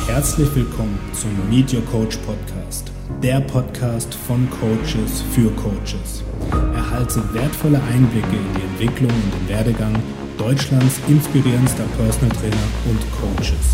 Herzlich willkommen zum Meet Your Coach Podcast, der Podcast von Coaches für Coaches. Erhalte wertvolle Einblicke in die Entwicklung und den Werdegang Deutschlands inspirierendster Personal Trainer und Coaches.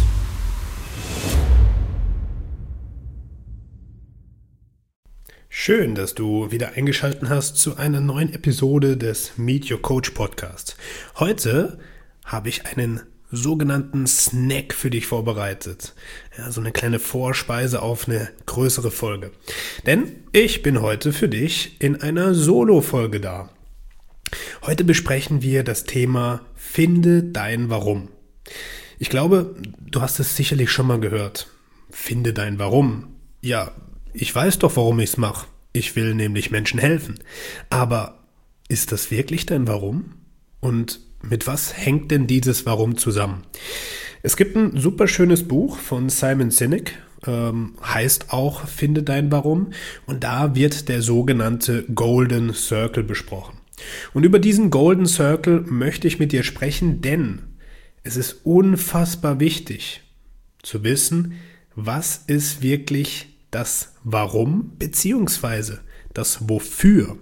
Schön, dass du wieder eingeschaltet hast zu einer neuen Episode des Meet Your Coach Podcasts. Heute habe ich einen sogenannten Snack für dich vorbereitet. Ja, so eine kleine Vorspeise auf eine größere Folge. Denn ich bin heute für dich in einer Solo-Folge da. Heute besprechen wir das Thema Finde dein Warum. Ich glaube, du hast es sicherlich schon mal gehört. Finde dein Warum. Ja, ich weiß doch, warum ich es mache. Ich will nämlich Menschen helfen. Aber ist das wirklich dein Warum? Und mit was hängt denn dieses Warum zusammen? Es gibt ein super schönes Buch von Simon Sinek, heißt auch Finde dein Warum. Und da wird der sogenannte Golden Circle besprochen. Und über diesen Golden Circle möchte ich mit dir sprechen, denn es ist unfassbar wichtig zu wissen, was ist wirklich das Warum beziehungsweise das Wofür.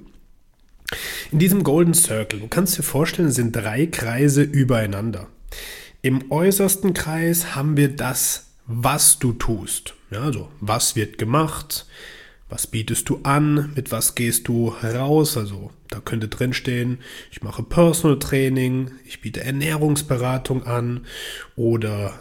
In diesem Golden Circle, du kannst dir vorstellen, sind 3 Kreise übereinander. Im äußersten Kreis haben wir das, was du tust. Ja, also was wird gemacht, was bietest du an, mit was gehst du raus. Also da könnte drin stehen, ich mache Personal Training, ich biete Ernährungsberatung an oder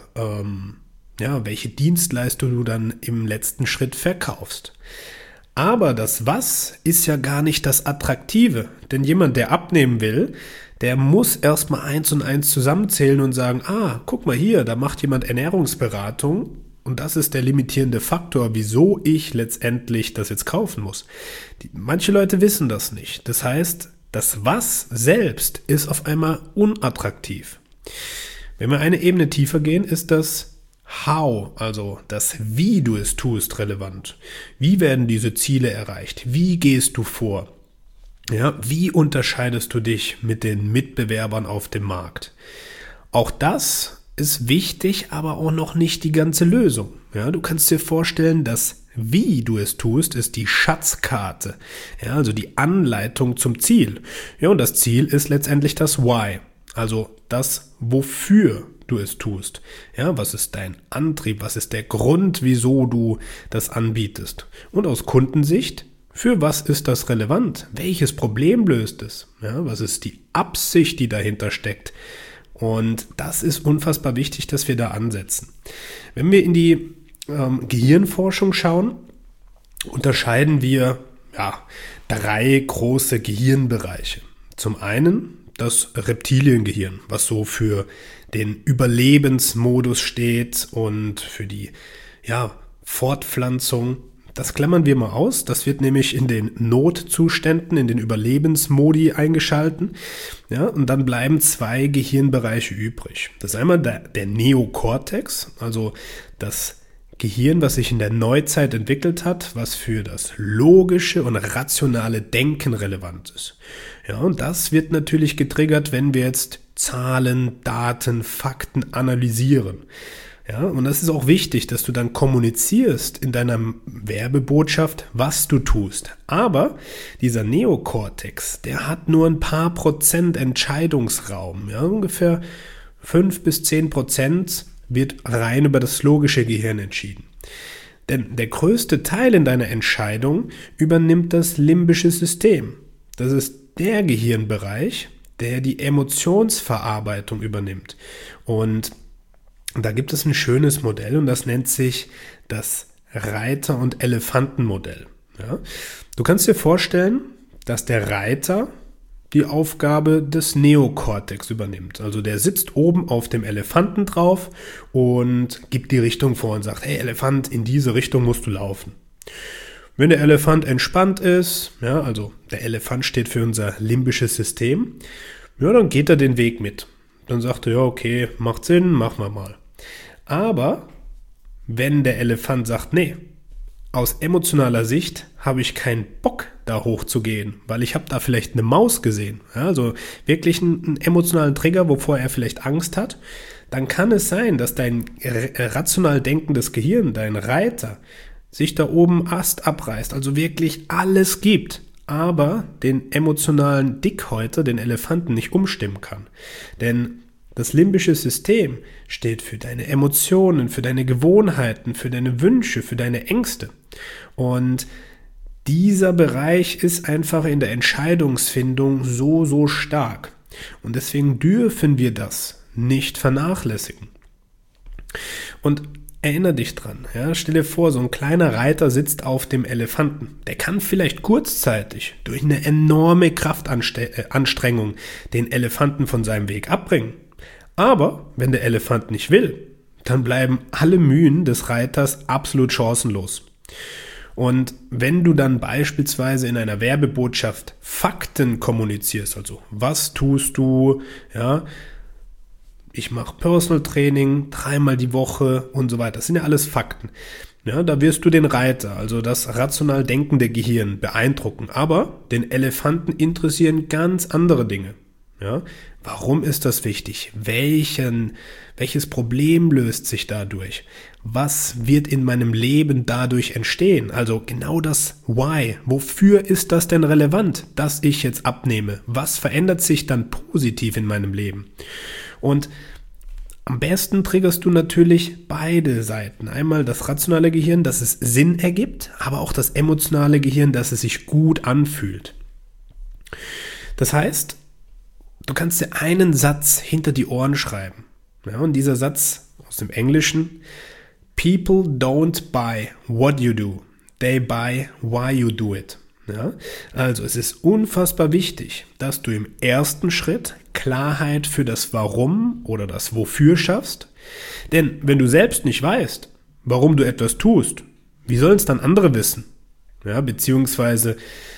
welche Dienstleistung du dann im letzten Schritt verkaufst. Aber das Was ist ja gar nicht das Attraktive, denn jemand, der abnehmen will, der muss erstmal 1 und 1 zusammenzählen und sagen, guck mal hier, da macht jemand Ernährungsberatung und das ist der limitierende Faktor, wieso ich letztendlich das jetzt kaufen muss. Manche Leute wissen das nicht. Das heißt, das Was selbst ist auf einmal unattraktiv. Wenn wir eine Ebene tiefer gehen, ist das How, also das Wie du es tust, relevant. Wie werden diese Ziele erreicht? Wie gehst du vor? Ja, wie unterscheidest du dich mit den Mitbewerbern auf dem Markt? Auch das ist wichtig, aber auch noch nicht die ganze Lösung. Ja, du kannst dir vorstellen, dass wie du es tust, ist die Schatzkarte. Ja, also die Anleitung zum Ziel. Ja, und das Ziel ist letztendlich das Why, also das Wofür du es tust. Ja, was ist dein Antrieb? Was ist der Grund, wieso du das anbietest? Und aus Kundensicht, für was ist das relevant? Welches Problem löst es? Ja, was ist die Absicht, die dahinter steckt? Und das ist unfassbar wichtig, dass wir da ansetzen. Wenn wir in die Gehirnforschung schauen, unterscheiden wir 3 große Gehirnbereiche. Zum einen das Reptiliengehirn, was so für den Überlebensmodus steht und für die Fortpflanzung. Das klammern wir mal aus. Das wird nämlich in den Notzuständen, in den Überlebensmodi eingeschalten. Ja, und dann bleiben 2 Gehirnbereiche übrig. Das ist einmal der Neokortex, also das Gehirn, was sich in der Neuzeit entwickelt hat, was für das logische und rationale Denken relevant ist. Ja, und das wird natürlich getriggert, wenn wir jetzt Zahlen, Daten, Fakten analysieren. Ja, und das ist auch wichtig, dass du dann kommunizierst in deiner Werbebotschaft, was du tust. Aber dieser Neokortex, der hat nur ein paar Prozent Entscheidungsraum. Ja, ungefähr 5-10% wird rein über das logische Gehirn entschieden. Denn der größte Teil in deiner Entscheidung übernimmt das limbische System. Das ist der Gehirnbereich, der die Emotionsverarbeitung übernimmt. Und da gibt es ein schönes Modell und das nennt sich das Reiter- und Elefantenmodell. Ja? Du kannst dir vorstellen, dass der Reiter die Aufgabe des Neokortex übernimmt. Also der sitzt oben auf dem Elefanten drauf und gibt die Richtung vor und sagt, hey Elefant, in diese Richtung musst du laufen. Wenn der Elefant entspannt ist, ja, also der Elefant steht für unser limbisches System, ja, dann geht er den Weg mit. Dann sagt er, ja, okay, macht Sinn, machen wir mal. Aber wenn der Elefant sagt, nee, aus emotionaler Sicht habe ich keinen Bock, da hochzugehen, weil ich habe da vielleicht eine Maus gesehen. Ja, also wirklich einen emotionalen Trigger, wovor er vielleicht Angst hat. dann kann es sein, dass dein rational denkendes Gehirn, dein Reiter, sich da oben Ast abreißt, also wirklich alles gibt, aber den emotionalen Dickhäuter, den Elefanten, nicht umstimmen kann. Denn das limbische System steht für deine Emotionen, für deine Gewohnheiten, für deine Wünsche, für deine Ängste. Und dieser Bereich ist einfach in der Entscheidungsfindung so stark. Und deswegen dürfen wir das nicht vernachlässigen. Und erinnere dich dran, ja, stell dir vor, so ein kleiner Reiter sitzt auf dem Elefanten. Der kann vielleicht kurzzeitig durch eine enorme Kraftanstrengung den Elefanten von seinem Weg abbringen. Aber wenn der Elefant nicht will, dann bleiben alle Mühen des Reiters absolut chancenlos. Und wenn du dann beispielsweise in einer Werbebotschaft Fakten kommunizierst, also was tust du, ja, ich mache Personal Training 3-mal die Woche und so weiter, das sind ja alles Fakten. Ja, da wirst du den Reiter, also das rational denkende Gehirn, beeindrucken, aber den Elefanten interessieren ganz andere Dinge. Ja, warum ist das wichtig? Welches Problem löst sich dadurch? Was wird in meinem Leben dadurch entstehen? Also genau das Why. Wofür ist das denn relevant, dass ich jetzt abnehme? Was verändert sich dann positiv in meinem Leben? Und am besten triggerst du natürlich beide Seiten. Einmal das rationale Gehirn, dass es Sinn ergibt, aber auch das emotionale Gehirn, dass es sich gut anfühlt. Das heißt, du kannst dir einen Satz hinter die Ohren schreiben. Ja, und dieser Satz aus dem Englischen: People don't buy what you do, they buy why you do it. Ja, also es ist unfassbar wichtig, dass du im ersten Schritt Klarheit für das Warum oder das Wofür schaffst. Denn wenn du selbst nicht weißt, warum du etwas tust, wie sollen es dann andere wissen? Ja, beziehungsweise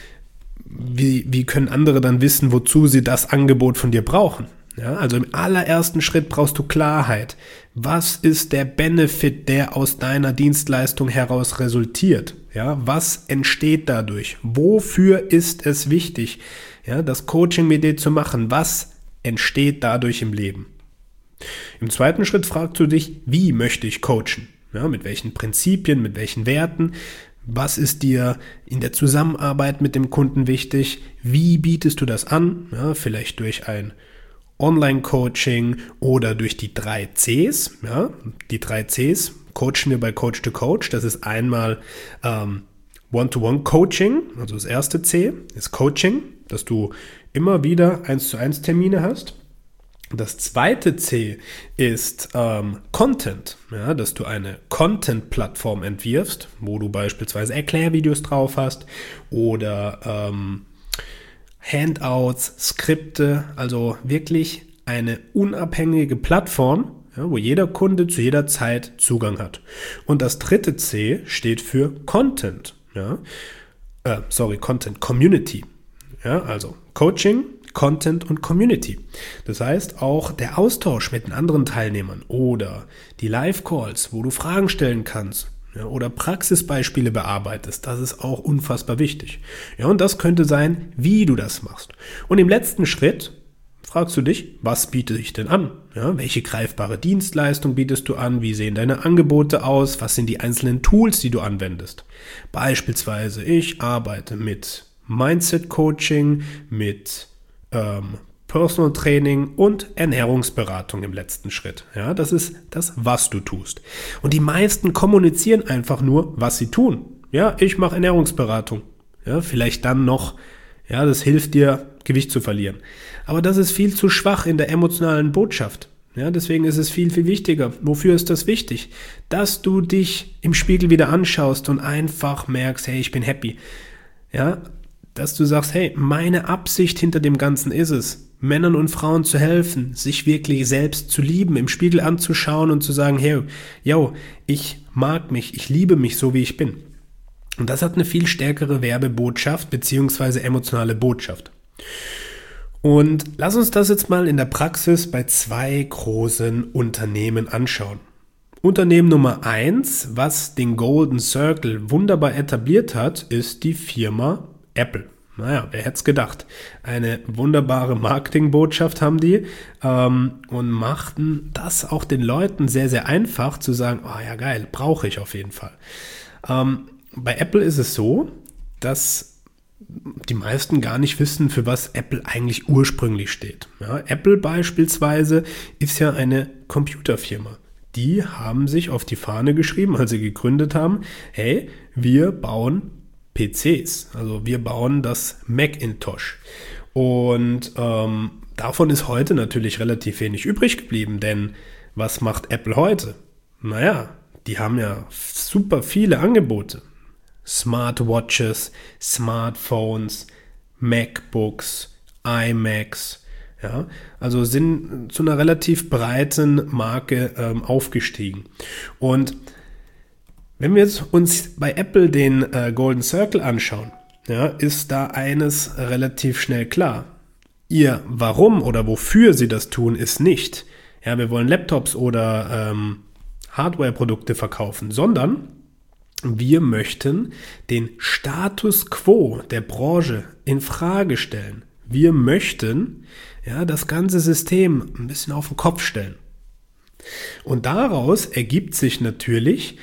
wie können andere dann wissen, wozu sie das Angebot von dir brauchen? Ja, also im allerersten Schritt brauchst du Klarheit. Was ist der Benefit, der aus deiner Dienstleistung heraus resultiert? Ja, was entsteht dadurch? Wofür ist es wichtig, ja, das Coaching mit dir zu machen? Was entsteht dadurch im Leben? Im zweiten Schritt fragst du dich, wie möchte ich coachen? Ja, mit welchen Prinzipien, mit welchen Werten? Was ist dir in der Zusammenarbeit mit dem Kunden wichtig? Wie bietest du das an? Ja, vielleicht durch ein Online-Coaching oder durch die 3 Cs. Ja, die 3 Cs coachen wir bei Coach to Coach. Das ist einmal One-to-One-Coaching, also das erste C ist Coaching, dass du immer wieder 1:1 Termine hast. Das zweite C ist Content, ja, dass du eine Content-Plattform entwirfst, wo du beispielsweise Erklärvideos drauf hast oder Handouts, Skripte, also wirklich eine unabhängige Plattform, ja, wo jeder Kunde zu jeder Zeit Zugang hat. Und das dritte C steht für Content, ja, Content, Community, ja, also Coaching, Content und Community. Das heißt, auch der Austausch mit den anderen Teilnehmern oder die Live-Calls, wo du Fragen stellen kannst, ja, oder Praxisbeispiele bearbeitest, das ist auch unfassbar wichtig. Ja, und das könnte sein, wie du das machst. Und im letzten Schritt fragst du dich, was biete ich denn an? Ja, welche greifbare Dienstleistung bietest du an? Wie sehen deine Angebote aus? Was sind die einzelnen Tools, die du anwendest? Beispielsweise, ich arbeite mit Mindset-Coaching, mit Personal Training und Ernährungsberatung im letzten Schritt. Ja, das ist das, was du tust. Und die meisten kommunizieren einfach nur, was sie tun. Ja, ich mache Ernährungsberatung. Ja, vielleicht dann noch, ja, das hilft dir, Gewicht zu verlieren. Aber das ist viel zu schwach in der emotionalen Botschaft. Ja, deswegen ist es viel wichtiger. Wofür ist das wichtig? Dass du dich im Spiegel wieder anschaust und einfach merkst, hey, ich bin happy. Ja, dass du sagst, hey, meine Absicht hinter dem Ganzen ist es, Männern und Frauen zu helfen, sich wirklich selbst zu lieben, im Spiegel anzuschauen und zu sagen, hey, yo, ich mag mich, ich liebe mich so, wie ich bin. Und das hat eine viel stärkere Werbebotschaft beziehungsweise emotionale Botschaft. Und lass uns das jetzt mal in der Praxis bei 2 großen Unternehmen anschauen. Unternehmen Nummer 1, was den Golden Circle wunderbar etabliert hat, ist die Firma Apple. Naja, wer hätte es gedacht? Eine wunderbare Marketingbotschaft haben die und machten das auch den Leuten sehr, sehr einfach zu sagen, oh ja geil, brauche ich auf jeden Fall. Bei Apple ist es so, dass die meisten gar nicht wissen, für was Apple eigentlich ursprünglich steht. Ja, Apple beispielsweise ist ja eine Computerfirma. Die haben sich auf die Fahne geschrieben, als sie gegründet haben, hey, wir bauen PCs, also wir bauen das Macintosh. Und davon ist heute natürlich relativ wenig übrig geblieben, denn was macht Apple heute? Naja, die haben ja super viele Angebote. Smartwatches, Smartphones, MacBooks, iMacs, ja, also sind zu einer relativ breiten Marke aufgestiegen. Und wenn wir jetzt uns bei Apple den Golden Circle anschauen, ja, ist da eines relativ schnell klar. Ihr Warum oder wofür sie das tun, ist nicht, ja, wir wollen Laptops oder Hardware-Produkte verkaufen, sondern wir möchten den Status quo der Branche in Frage stellen. Wir möchten das ganze System ein bisschen auf den Kopf stellen. Und daraus ergibt sich natürlich,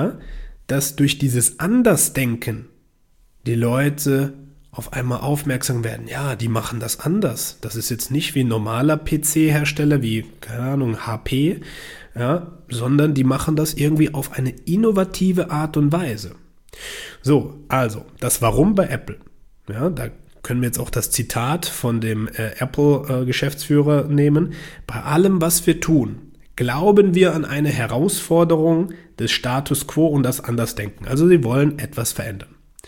dass durch dieses Andersdenken die Leute auf einmal aufmerksam werden. Ja, die machen das anders. Das ist jetzt nicht wie ein normaler PC-Hersteller, wie, keine Ahnung, HP, sondern die machen das irgendwie auf eine innovative Art und Weise. So, also, das Warum bei Apple. Ja, da können wir jetzt auch das Zitat von dem Apple-Geschäftsführer nehmen. Bei allem, was wir tun, glauben wir an eine Herausforderung des Status quo und das Andersdenken. Also sie wollen etwas verändern.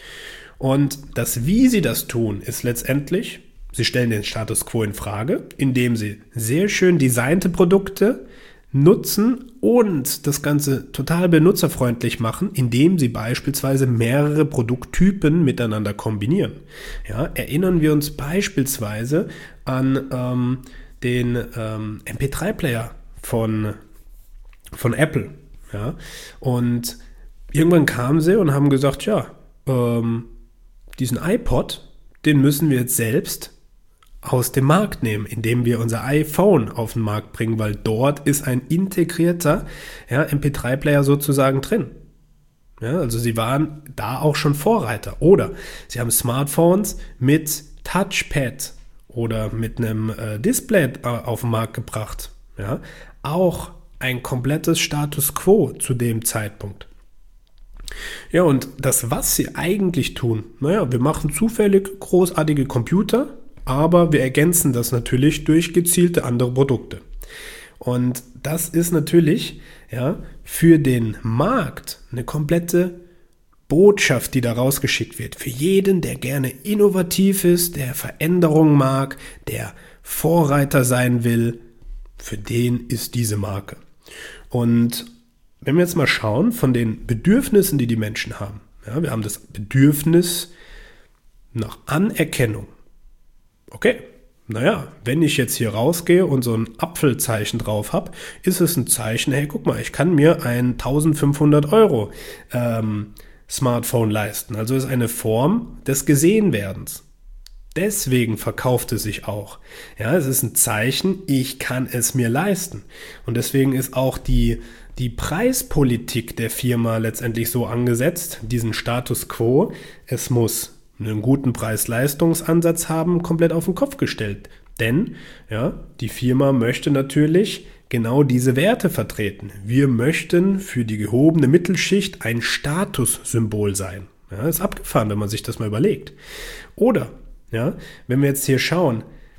Und das, wie sie das tun, ist letztendlich, sie stellen den Status quo in Frage, indem sie sehr schön designte Produkte nutzen und das Ganze total benutzerfreundlich machen, indem sie beispielsweise mehrere Produkttypen miteinander kombinieren. Ja, erinnern wir uns beispielsweise an den MP3-Player von Apple. Ja, und irgendwann kamen sie und haben gesagt, diesen iPod, den müssen wir jetzt selbst aus dem Markt nehmen, indem wir unser iPhone auf den Markt bringen, weil dort ist ein integrierter MP3-Player sozusagen drin. Ja, also sie waren da auch schon Vorreiter. Oder sie haben Smartphones mit Touchpad oder mit einem Display auf den Markt gebracht. Ja, auch ein komplettes Status quo zu dem Zeitpunkt. Ja, und das, was sie eigentlich tun, wir machen zufällig großartige Computer, aber wir ergänzen das natürlich durch gezielte andere Produkte. Und das ist natürlich für den Markt eine komplette Botschaft, die da rausgeschickt wird. Für jeden, der gerne innovativ ist, der Veränderung mag, der Vorreiter sein will, für den ist diese Marke. Und wenn wir jetzt mal schauen von den Bedürfnissen, die die Menschen haben. Ja, wir haben das Bedürfnis nach Anerkennung. Okay, wenn ich jetzt hier rausgehe und so ein Apfelzeichen drauf habe, ist es ein Zeichen, hey, guck mal, ich kann mir ein 1500 Euro Smartphone leisten. Also ist eine Form des Gesehenwerdens. Deswegen verkauft es sich auch. Ja, es ist ein Zeichen, ich kann es mir leisten. Und deswegen ist auch die Preispolitik der Firma letztendlich so angesetzt, diesen Status quo, es muss einen guten Preis-Leistungsansatz haben, komplett auf den Kopf gestellt. Denn die Firma möchte natürlich genau diese Werte vertreten. Wir möchten für die gehobene Mittelschicht ein Statussymbol sein. Ja, ist abgefahren, wenn man sich das mal überlegt. Oder, wenn wir jetzt hier schauen,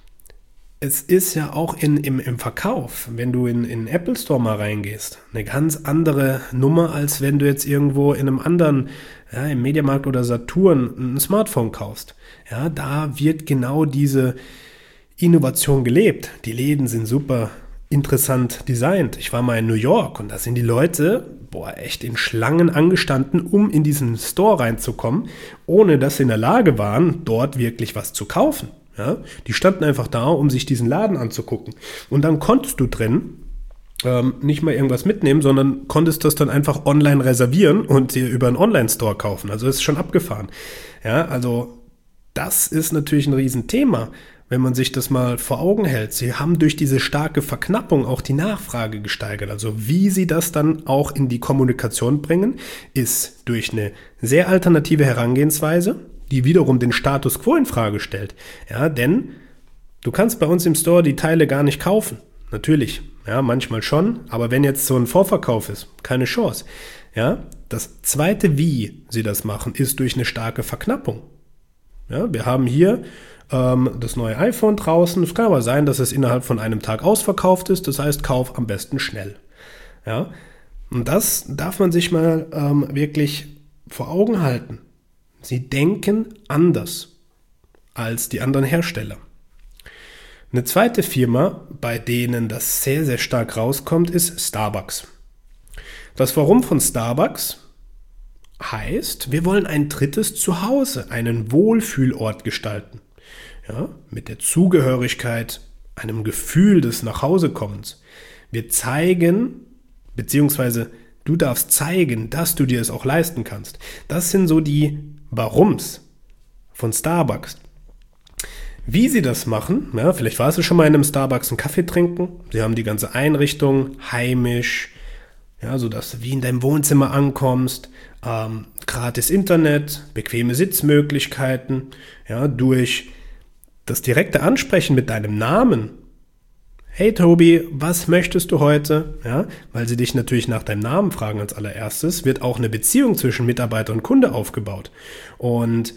es ist ja auch im Verkauf, wenn du in den Apple Store mal reingehst, eine ganz andere Nummer, als wenn du jetzt irgendwo in einem anderen, im Mediamarkt oder Saturn ein Smartphone kaufst. Ja, da wird genau diese Innovation gelebt. Die Läden sind super interessant designt. Ich war mal in New York und da sind die Leute, echt in Schlangen angestanden, um in diesen Store reinzukommen, ohne dass sie in der Lage waren, dort wirklich was zu kaufen. Ja, die standen einfach da, um sich diesen Laden anzugucken. Und dann konntest du drin nicht mal irgendwas mitnehmen, sondern konntest das dann einfach online reservieren und dir über einen Online-Store kaufen. Also das ist schon abgefahren. Ja, also das ist natürlich ein Riesenthema, wenn man sich das mal vor Augen hält. Sie haben durch diese starke Verknappung auch die Nachfrage gesteigert. Also wie sie das dann auch in die Kommunikation bringen, ist durch eine sehr alternative Herangehensweise, die wiederum den Status quo in Frage stellt. Ja, denn du kannst bei uns im Store die Teile gar nicht kaufen. Natürlich, ja, manchmal schon, aber wenn jetzt so ein Vorverkauf ist, keine Chance. Ja, das zweite, wie sie das machen, ist durch eine starke Verknappung. Ja, wir haben hier das neue iPhone draußen. Es kann aber sein, dass es innerhalb von einem Tag ausverkauft ist. Das heißt, kauf am besten schnell. Ja, und das darf man sich mal wirklich vor Augen halten. Sie denken anders als die anderen Hersteller. Eine zweite Firma, bei denen das sehr, sehr stark rauskommt, ist Starbucks. Das Warum von Starbucks heißt, wir wollen ein drittes Zuhause, einen Wohlfühlort gestalten. Ja, mit der Zugehörigkeit, einem Gefühl des Nachhausekommens. Wir zeigen, beziehungsweise du darfst zeigen, dass du dir es auch leisten kannst. Das sind so die Warums von Starbucks. Wie sie das machen, ja, vielleicht warst du schon mal in einem Starbucks einen Kaffee trinken. Sie haben die ganze Einrichtung heimisch, ja, sodass du wie in deinem Wohnzimmer ankommst, gratis Internet, bequeme Sitzmöglichkeiten, ja, durch das direkte Ansprechen mit deinem Namen. Hey Tobi, was möchtest du heute? Ja, weil sie dich natürlich nach deinem Namen fragen als allererstes, wird auch eine Beziehung zwischen Mitarbeiter und Kunde aufgebaut. Und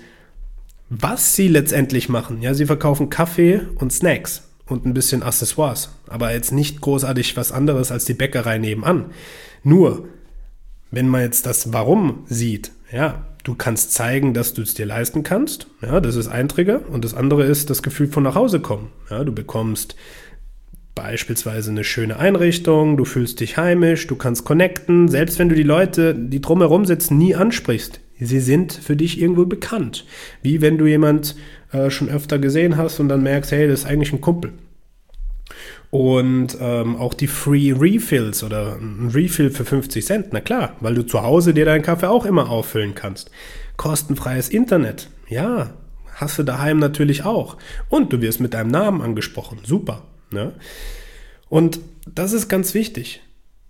was sie letztendlich machen, ja, sie verkaufen Kaffee und Snacks und ein bisschen Accessoires, aber jetzt nicht großartig was anderes als die Bäckerei nebenan. Nur, wenn man jetzt das Warum sieht, ja, du kannst zeigen, dass du es dir leisten kannst, ja, das ist ein Trigger, und das andere ist das Gefühl von nach Hause kommen. Ja, du bekommst beispielsweise eine schöne Einrichtung, du fühlst dich heimisch, du kannst connecten, selbst wenn du die Leute, die drumherum sitzen, nie ansprichst. Sie sind für dich irgendwo bekannt. Wie wenn du jemand schon öfter gesehen hast und dann merkst, hey, das ist eigentlich ein Kumpel. Und auch die Free Refills oder ein Refill für 50 Cent, na klar, weil du zu Hause dir deinen Kaffee auch immer auffüllen kannst. Kostenfreies Internet, ja, hast du daheim natürlich auch. Und du wirst mit deinem Namen angesprochen, super. Ne? Und das ist ganz wichtig.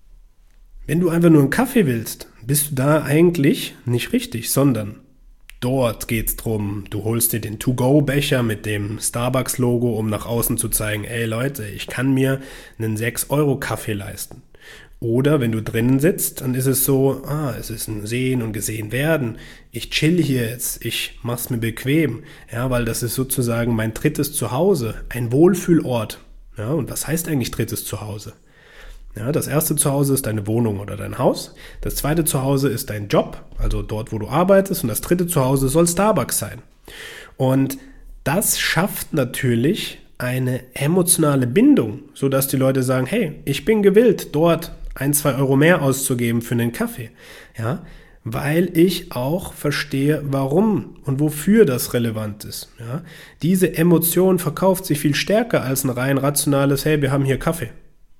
Wenn du einfach nur einen Kaffee willst, bist du da eigentlich nicht richtig, sondern dort geht's drum, du holst dir den To-Go-Becher mit dem Starbucks-Logo, um nach außen zu zeigen, ey Leute, ich kann mir einen 6-Euro-Kaffee leisten. Oder wenn du drinnen sitzt, dann ist es so, es ist ein Sehen und Gesehen werden. Ich chill hier jetzt, ich mach's mir bequem, ja, weil das ist sozusagen mein drittes Zuhause, ein Wohlfühlort. Ja, und was heißt eigentlich drittes Zuhause? Ja, das erste Zuhause ist deine Wohnung oder dein Haus. Das zweite Zuhause ist dein Job, also dort, wo du arbeitest. Und das dritte Zuhause soll Starbucks sein. Und das schafft natürlich eine emotionale Bindung, sodass die Leute sagen, hey, ich bin gewillt, dort 1-2 Euro mehr auszugeben für einen Kaffee. Ja, weil ich auch verstehe, warum und wofür das relevant ist. Ja, diese Emotion verkauft sich viel stärker als ein rein rationales, hey, wir haben hier Kaffee.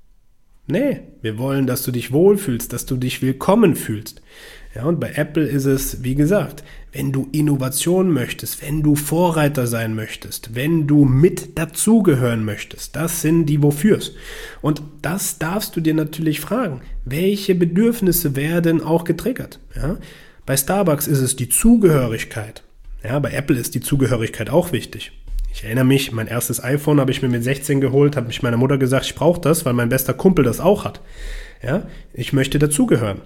Nee, wir wollen, dass du dich wohlfühlst, dass du dich willkommen fühlst. Ja, und bei Apple ist es, wie gesagt, wenn du Innovation möchtest, wenn du Vorreiter sein möchtest, wenn du mit dazugehören möchtest, das sind die Wofürs. Und das darfst du dir natürlich fragen, welche Bedürfnisse werden auch getriggert? Ja, bei Starbucks ist es die Zugehörigkeit. Ja, bei Apple ist die Zugehörigkeit auch wichtig. Ich erinnere mich, mein erstes iPhone habe ich mir mit 16 geholt, habe mich meiner Mutter gesagt, ich brauche das, weil mein bester Kumpel das auch hat. Ja, ich möchte dazugehören.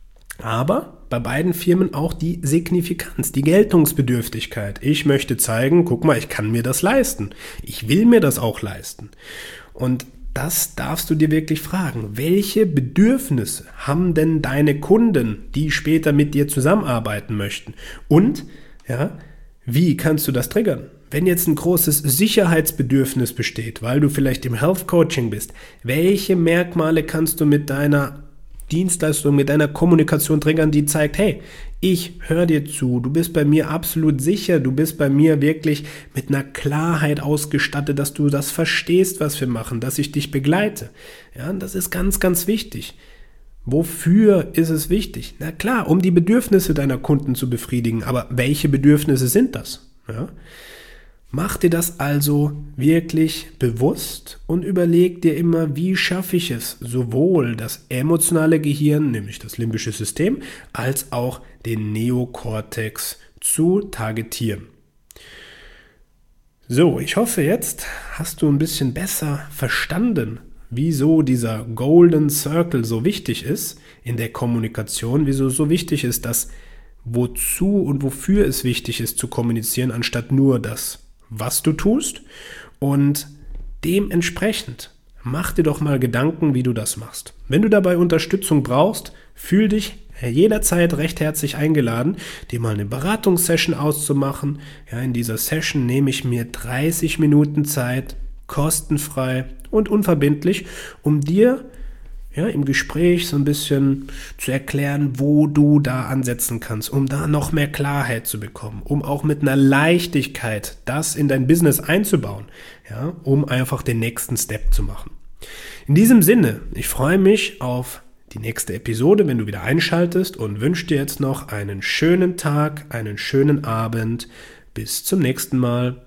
Aber bei beiden Firmen auch die Signifikanz, die Geltungsbedürftigkeit. Ich möchte zeigen, guck mal, ich kann mir das leisten. Ich will mir das auch leisten. Und das darfst du dir wirklich fragen. Welche Bedürfnisse haben denn deine Kunden, die später mit dir zusammenarbeiten möchten? Und, ja, wie kannst du das triggern? Wenn jetzt ein großes Sicherheitsbedürfnis besteht, weil du vielleicht im Health Coaching bist, welche Merkmale kannst du mit deiner Dienstleistung, mit deiner Kommunikation triggern, die zeigt, hey, ich höre dir zu, du bist bei mir absolut sicher, du bist bei mir wirklich mit einer Klarheit ausgestattet, dass du das verstehst, was wir machen, dass ich dich begleite. Ja, und das ist ganz, ganz wichtig. Wofür ist es wichtig? Na klar, um die Bedürfnisse deiner Kunden zu befriedigen, aber welche Bedürfnisse sind das? Ja? Mach dir das also wirklich bewusst und überleg dir immer, wie schaffe ich es, sowohl das emotionale Gehirn, nämlich das limbische System, als auch den Neokortex zu targetieren. So, ich hoffe, jetzt hast du ein bisschen besser verstanden, wieso dieser Golden Circle so wichtig ist in der Kommunikation, wieso es so wichtig ist, dass wozu und wofür es wichtig ist zu kommunizieren, anstatt nur das, was du tust. Und dementsprechend mach dir doch mal Gedanken, wie du das machst. Wenn du dabei Unterstützung brauchst, fühl dich jederzeit recht herzlich eingeladen, dir mal eine Beratungssession auszumachen. Ja, in dieser Session nehme ich mir 30 Minuten Zeit, kostenfrei und unverbindlich, um dir im Gespräch so ein bisschen zu erklären, wo du da ansetzen kannst, um da noch mehr Klarheit zu bekommen, um auch mit einer Leichtigkeit das in dein Business einzubauen, um einfach den nächsten Step zu machen. In diesem Sinne, ich freue mich auf die nächste Episode, wenn du wieder einschaltest, und wünsche dir jetzt noch einen schönen Tag, einen schönen Abend. Bis zum nächsten Mal.